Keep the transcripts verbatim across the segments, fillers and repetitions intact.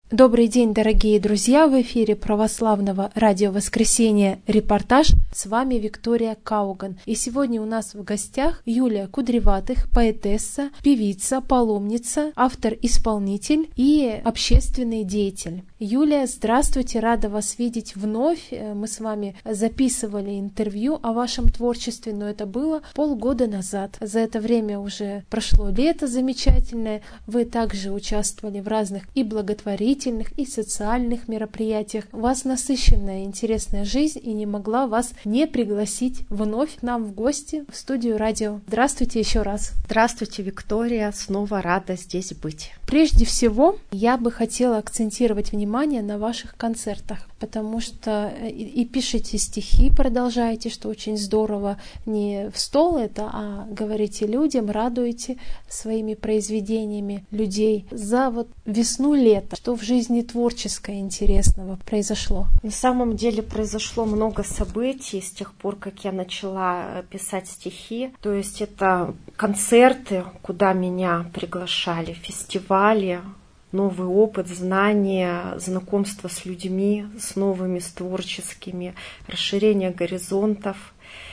Добрый день, дорогие друзья! В эфире православного радио «Воскресенье» репортаж. С вами Виктория Кауган. И сегодня у нас в гостях Юлия Кудреватых, поэтесса, певица, паломница, автор-исполнитель и общественный деятель. Юлия, здравствуйте, рада вас видеть вновь. Мы с вами записывали интервью о вашем творчестве, но это было полгода назад. За это время уже прошло лето замечательное. Вы также участвовали в разных и благотворительных, и социальных мероприятиях. У вас насыщенная, интересная жизнь, и не могла вас не пригласить вновь к нам в гости в студию радио. Здравствуйте еще раз. Здравствуйте, Виктория. Снова рада здесь быть. Прежде всего, я бы хотела акцентировать внимание на ваших концертах, потому что и, и пишете стихи, продолжаете, что очень здорово. Не в стол это, а говорите людям, радуете своими произведениями людей. За вот весну-лето, что в жизни творческое интересного произошло? На самом деле произошло много событий с тех пор, как я начала писать стихи. То есть это концерты, куда меня приглашали, фестивали, новый опыт, знания, знакомство с людьми, с новыми, с творческими, расширение горизонтов.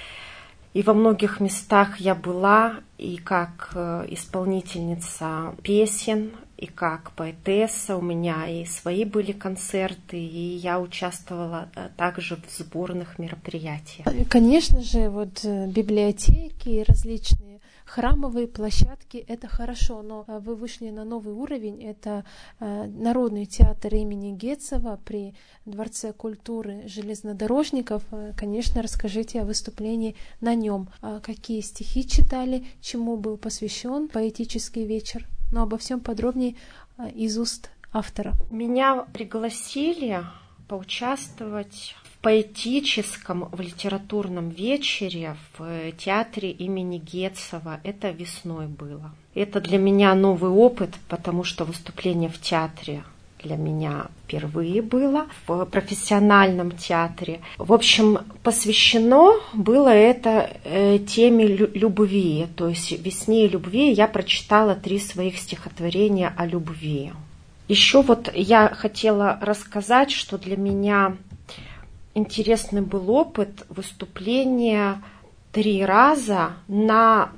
И во многих местах я была и как исполнительница песен, и как поэтесса. У меня и свои были концерты, и я участвовала также в сборных мероприятиях. Конечно же, вот библиотеки и различные храмовые площадки — это хорошо, но вы вышли на новый уровень. Это Народный театр имени Гетцева при Дворце культуры железнодорожников. Конечно, расскажите о выступлении на нем. Какие стихи читали, чему был посвящен поэтический вечер? Но обо всем подробнее из уст автора. Меня пригласили поучаствовать в поэтическом, в литературном вечере в театре имени Гетцева. Это весной было. Это для меня новый опыт, потому что выступление в театре для меня впервые было, в профессиональном театре. В общем, посвящено было это э, теме любви, то есть «Весне и любви». Я прочитала три своих стихотворения о любви. Еще вот я хотела рассказать, что для меня интересный был опыт выступления три раза на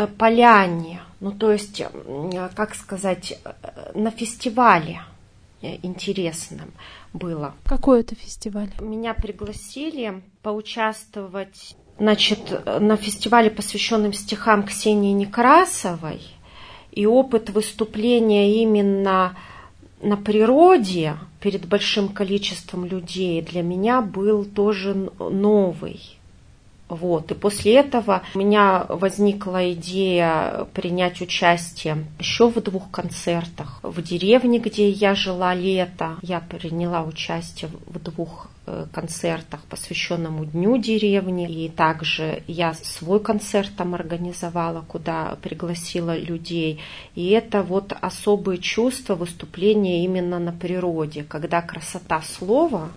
поляне, ну то есть, как сказать, на фестивале интересным было. Какой это фестиваль? Меня пригласили поучаствовать, значит, на фестивале, посвященном стихам Ксении Некрасовой, и опыт выступления именно на природе перед большим количеством людей для меня был тоже новый. Вот. И после этого у меня возникла идея принять участие еще в двух концертах. В деревне, где я жила лето, я приняла участие в двух концертах, посвященному Дню деревни. И также я свой концерт там организовала, куда пригласила людей. И это вот особые чувства выступления именно на природе, когда красота слова,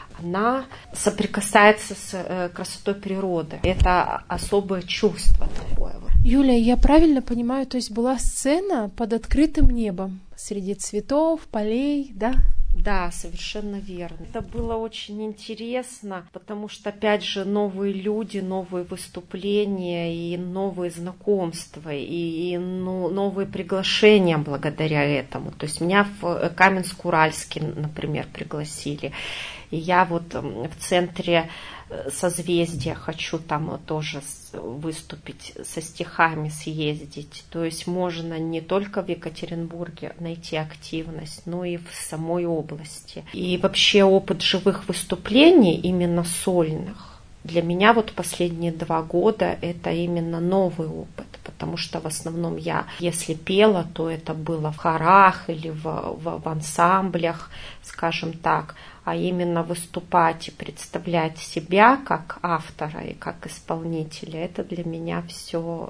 она соприкасается с красотой природы. Это особое чувство такое. Юля, я правильно понимаю, то есть была сцена под открытым небом среди цветов, полей, да? Да, совершенно верно. Это было очень интересно, потому что, опять же, новые люди, новые выступления и новые знакомства, и, и ну, новые приглашения благодаря этому. То есть меня в Каменск-Уральский, например, пригласили. И я вот в центре созвездия хочу там тоже выступить, со стихами съездить. То есть можно не только в Екатеринбурге найти активность, но и в самой области. И вообще опыт живых выступлений, именно сольных, для меня вот последние два года это именно новый опыт, потому что в основном я, если пела, то это было в хорах или в, в, в ансамблях, скажем так, а именно выступать и представлять себя как автора и как исполнителя, это для меня все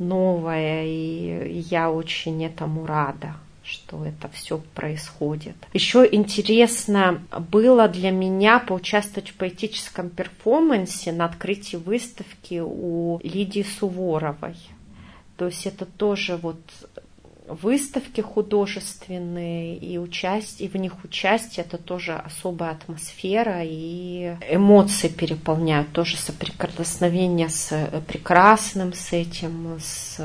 новое, и я очень этому рада, что это все происходит. Еще интересно было для меня поучаствовать в поэтическом перформансе на открытии выставки у Лидии Суворовой. То есть это тоже вот выставки художественные, и, участие, и в них участие, это тоже особая атмосфера, и эмоции переполняют, тоже соприкосновение с прекрасным, с этим, с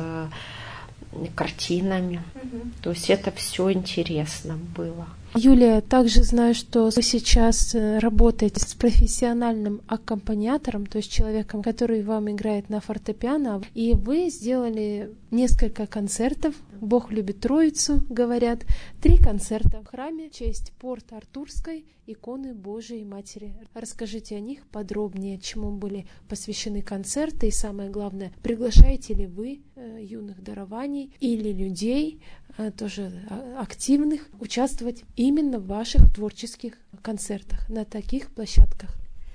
картинами. Угу. То есть это все интересно было. Юлия, также знаю, что вы сейчас работаете с профессиональным аккомпаниатором, то есть человеком, который вам играет на фортепиано, и вы сделали несколько концертов. Бог любит Троицу, говорят. Три концерта в храме в честь Порт-Артурской иконы Божией Матери. Расскажите о них подробнее, чему были посвящены концерты, и самое главное, приглашаете ли вы э, юных дарований или людей, э, тоже активных, участвовать именно в ваших творческих концертах на таких площадках?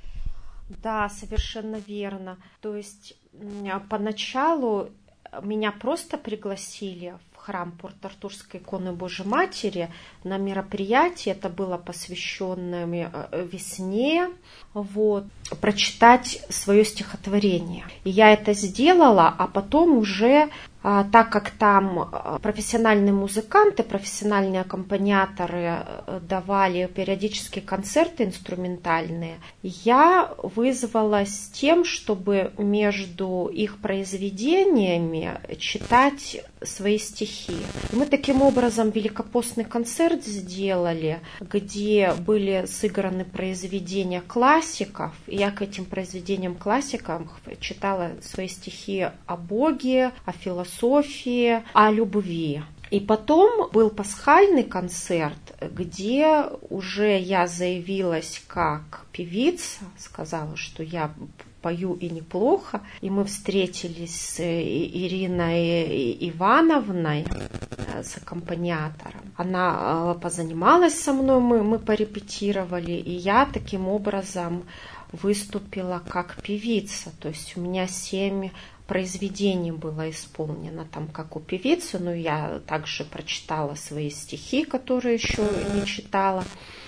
Да, совершенно верно. То есть поначалу меня просто пригласили в храм Порт-Артурской иконы Божией Матери на мероприятие, это было посвященное весне, вот, прочитать свое стихотворение. И я это сделала, а потом уже, так как там профессиональные музыканты, профессиональные аккомпаниаторы давали периодически концерты инструментальные, я вызвалась с тем, чтобы между их произведениями читать свои стихи. И мы таким образом великопостный концерт сделали, где были сыграны произведения классиков, и я к этим произведениям классиков читала свои стихи о Боге, о философии, о любви. И потом был пасхальный концерт, где уже я заявилась как певица, сказала, что я пою и неплохо. И мы встретились с Ириной Ивановной, с аккомпаниатором. Она позанималась со мной, мы, мы порепетировали, и я таким образом выступила как певица. То есть у меня семь произведений было исполнено там как у певицы, но я также прочитала свои стихи, которые еще не читала.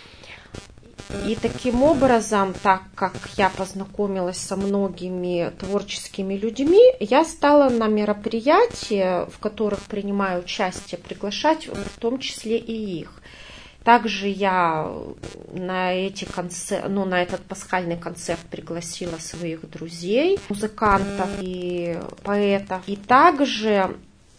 И таким образом, так как я познакомилась со многими творческими людьми, я стала на мероприятия, в которых принимаю участие, приглашать в том числе и их. Также я на, эти концерт, ну, на этот пасхальный концерт пригласила своих друзей, музыкантов и поэтов. И также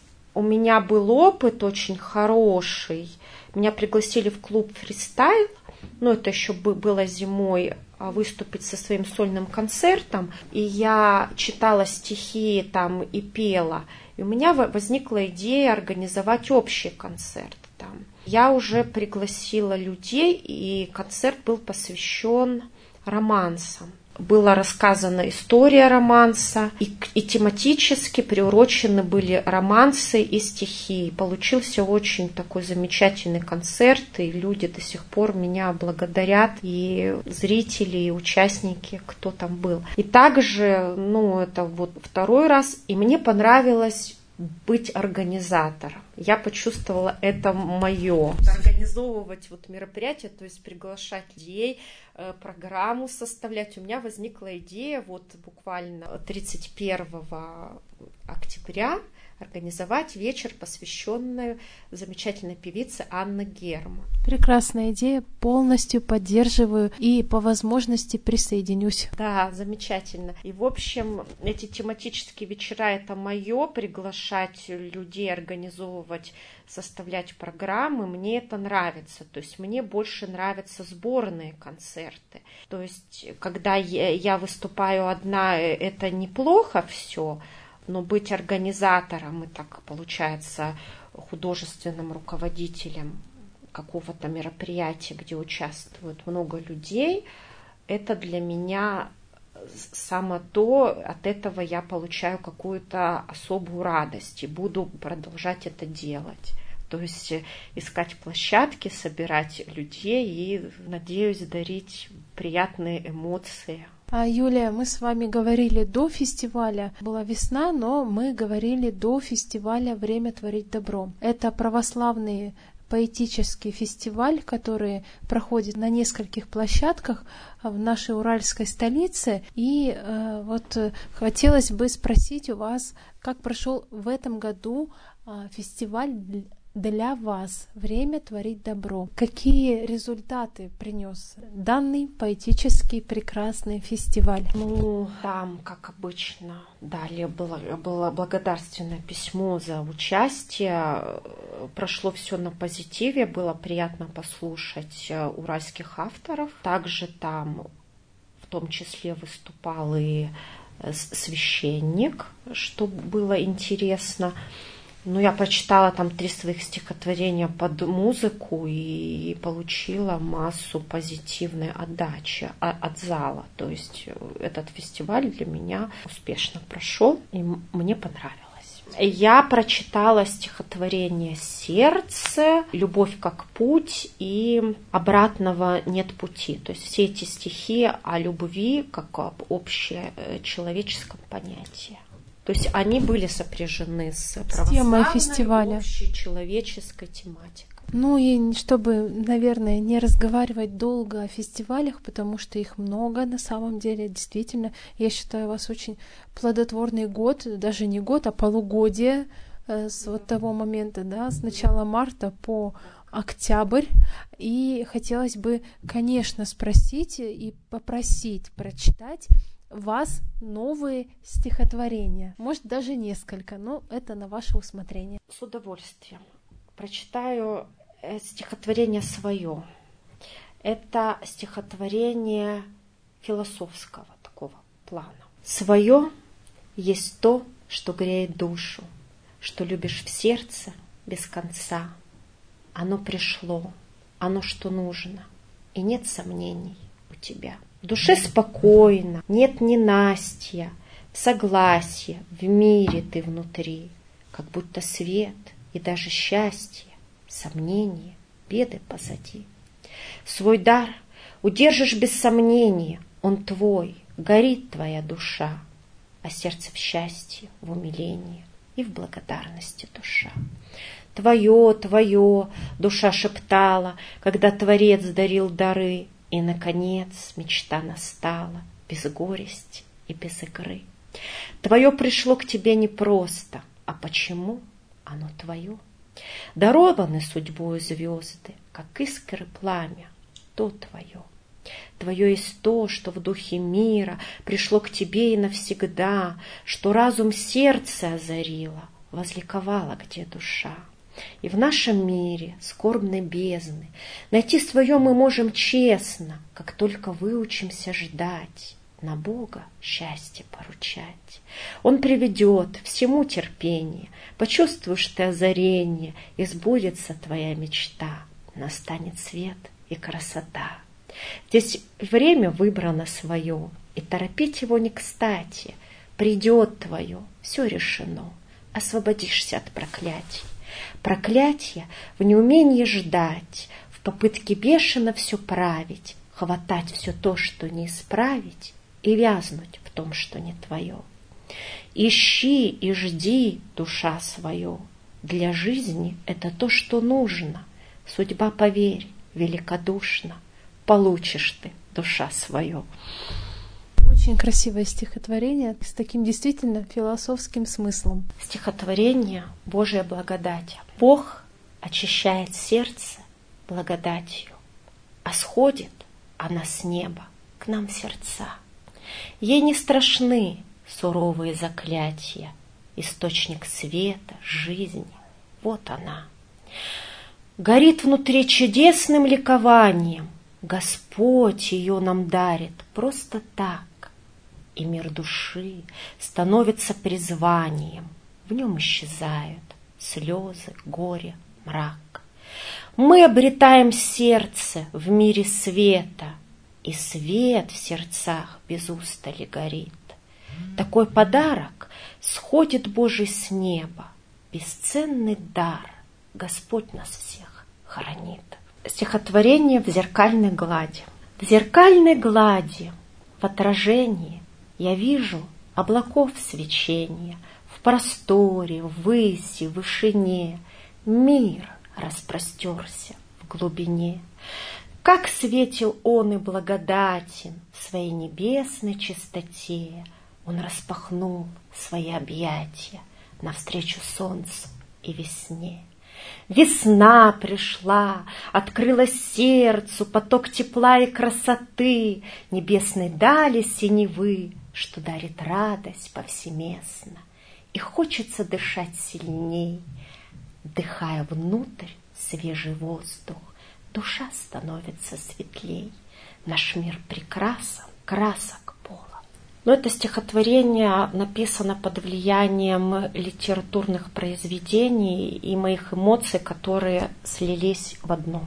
у меня был опыт очень хороший. Меня пригласили в клуб «Фристайл». Ну, это еще было зимой, выступить со своим сольным концертом. И я читала стихи там и пела. И у меня возникла идея организовать общий концерт там. Я уже пригласила людей, и концерт был посвящен романсам. Была рассказана история романса, и, и тематически приурочены были романсы и стихи. Получился очень такой замечательный концерт, и люди до сих пор меня благодарят, и зрители, и участники, кто там был. И также, ну, это вот второй раз, и мне понравилось быть организатором. Я почувствовала, это мое. Организовывать вот мероприятия, то есть приглашать людей, программу составлять. У меня возникла идея вот буквально тридцать первого октября организовать вечер, посвященный замечательной певице Анне Герман. Прекрасная идея, полностью поддерживаю и по возможности присоединюсь. Да, замечательно. И в общем, эти тематические вечера — это мое, приглашать людей, организовывать, составлять программы, мне это нравится. То есть мне больше нравятся сборные концерты. То есть когда я выступаю одна, это неплохо все, но быть организатором и так, получается, художественным руководителем какого-то мероприятия, где участвует много людей, это для меня само то, от этого я получаю какую-то особую радость и буду продолжать это делать. То есть искать площадки, собирать людей и, надеюсь, дарить приятные эмоции. А, Юлия, мы с вами говорили до фестиваля, была весна, но мы говорили до фестиваля «Время творить добро». Это православные поэтический фестиваль, который проходит на нескольких площадках в нашей уральской столице. И э, вот хотелось бы спросить у вас, как прошел в этом году э, фестиваль для вас «Время творить добро». Какие результаты принес данный поэтический прекрасный фестиваль? Ну, там, как обычно, далее было, было благодарственное письмо за участие. Прошло все на позитиве, было приятно послушать уральских авторов. Также там в том числе выступал и священник, что было интересно. Ну, я прочитала там три своих стихотворения под музыку и получила массу позитивной отдачи от зала. То есть этот фестиваль для меня успешно прошел, и мне понравилось. Я прочитала стихотворение «Сердце», «Любовь как путь» и «Обратного нет пути». То есть все эти стихи о любви как об общечеловеческом понятии. То есть они были сопряжены с православной, фестиваля, общечеловеческой тематикой. Ну и чтобы, наверное, не разговаривать долго о фестивалях, потому что их много на самом деле. Действительно, я считаю, у вас очень плодотворный год, даже не год, а полугодие э, с вот того момента, да, с начала марта по октябрь. И хотелось бы, конечно, спросить и попросить прочитать вас новые стихотворения. Может, даже несколько, но это на ваше усмотрение. С удовольствием. Прочитаю стихотворение свое. Это стихотворение философского такого плана. Свое есть то, что греет душу, что любишь в сердце без конца. Оно пришло, оно что нужно, и нет сомнений у тебя. В душе спокойно, нет ненастья, в согласии, в мире ты внутри, как будто свет и даже счастье, сомнения, беды позади. Свой дар удержишь без сомнения, он твой, горит твоя душа, а сердце в счастье, в умилении и в благодарности душа. Твое, твое, душа шептала, когда Творец дарил дары, и, наконец, мечта настала, без горести и без игры. Твое пришло к тебе непросто, а почему оно твое? Дарованы судьбою звезды, как искры пламя, то твое. Твое есть то, что в духе мира пришло к тебе и навсегда, что разум сердце озарило, возликовала где душа. И в нашем мире скорбной бездны найти свое мы можем честно, как только выучимся ждать, на Бога счастье поручать. Он приведет всему терпение, почувствуешь ты озарение, и сбудется твоя мечта, настанет свет и красота. Здесь время выбрано свое, и торопить его не кстати. Придет твое, все решено, освободишься от проклятий. Проклятие в неумении ждать, в попытке бешено все править, хватать все то, что не исправить, и вязнуть в том, что не твое. Ищи и жди, душа свое, для жизни это то, что нужно. Судьба, поверь, великодушна, получишь ты, душа свое. Очень красивое стихотворение с таким действительно философским смыслом. Стихотворение Божья благодать. Бог очищает сердце благодатью, а сходит она с неба к нам в сердца. Ей не страшны суровые заклятия, источник света, жизни, вот она. Горит внутри чудесным ликованием, Господь ее нам дарит просто так, и мир души становится призванием, в нем исчезают слезы, горе, мрак. Мы обретаем сердце в мире света, и свет в сердцах без устали горит. Такой подарок сходит Божий с неба, бесценный дар, Господь нас всех хранит. Стихотворение в зеркальной глади. В зеркальной глади, в отражении, я вижу облаков свечения, в просторе, в выси, в вышине. Мир распростерся в глубине. Как светил он и благодатен в своей небесной чистоте, он распахнул свои объятия навстречу солнцу и весне. Весна пришла, открылась сердцу поток тепла и красоты, небесной дали синевы, что дарит радость повсеместно. И хочется дышать сильней, вдыхая внутрь свежий воздух, душа становится светлей. Наш мир прекрасен, красок полон. Но это стихотворение написано под влиянием литературных произведений и моих эмоций, которые слились в одно.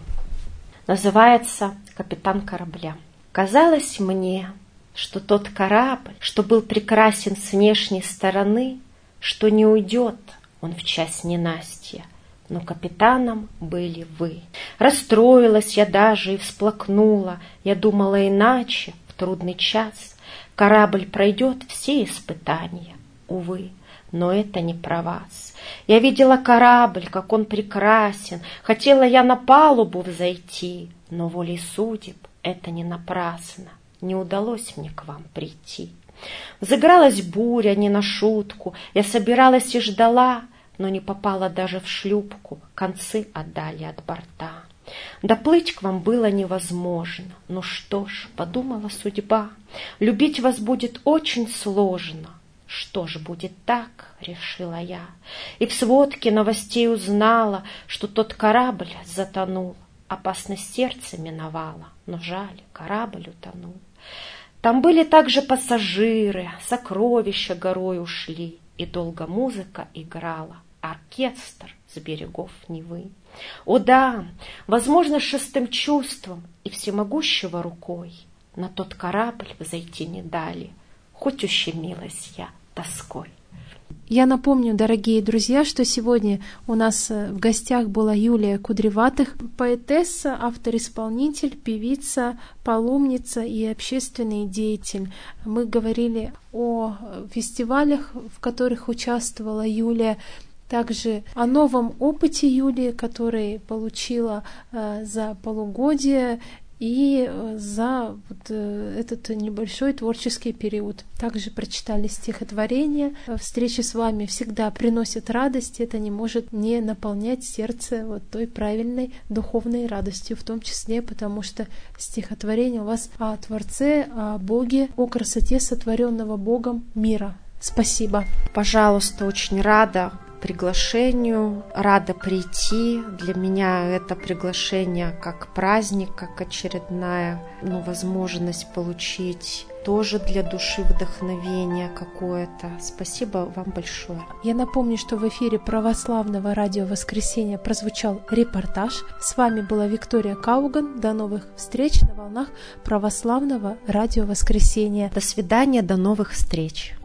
Называется «Капитан корабля». Казалось мне, что тот корабль, что был прекрасен с внешней стороны, что не уйдет он в час ненастья, но капитаном были вы. Расстроилась я даже и всплакнула, я думала иначе в трудный час. Корабль пройдет все испытания, увы, но это не про вас. Я видела корабль, как он прекрасен, хотела я на палубу взойти, но волей судеб это не напрасно, не удалось мне к вам прийти. Взыгралась буря не на шутку, я собиралась и ждала, но не попала даже в шлюпку, концы отдали от борта. Доплыть к вам было невозможно, ну что ж, подумала судьба, любить вас будет очень сложно. Что ж, будет так, решила я, и в сводке новостей узнала, что тот корабль затонул, опасность сердца миновала, но жаль, корабль утонул. Там были также пассажиры, сокровища горой ушли, и долго музыка играла, оркестр с берегов Невы. О да, возможно, шестым чувством и всемогущего рукой на тот корабль взойти не дали, хоть ущемилась я тоской. Я напомню, дорогие друзья, что сегодня у нас в гостях была Юлия Кудреватых, поэтесса, автор-исполнитель, певица, паломница и общественный деятель. Мы говорили о фестивалях, в которых участвовала Юлия, также о новом опыте Юлии, который получила за полугодие и за вот этот небольшой творческий период. Также прочитали стихотворение. Встречи с вами всегда приносят радость. Это не может не наполнять сердце вот той правильной духовной радостью, в том числе потому, что стихотворение у вас о Творце, о Боге, о красоте сотворенного Богом мира. Спасибо. Пожалуйста, очень рада приглашению, рада прийти. Для меня это приглашение как праздник, как очередная ну, возможность получить тоже для души вдохновение какое-то. Спасибо вам большое. Я напомню, что в эфире православного радио «Воскресенье» прозвучал репортаж. С вами была Виктория Кауган. До новых встреч на волнах православного радио «Воскресенье». До свидания, до новых встреч.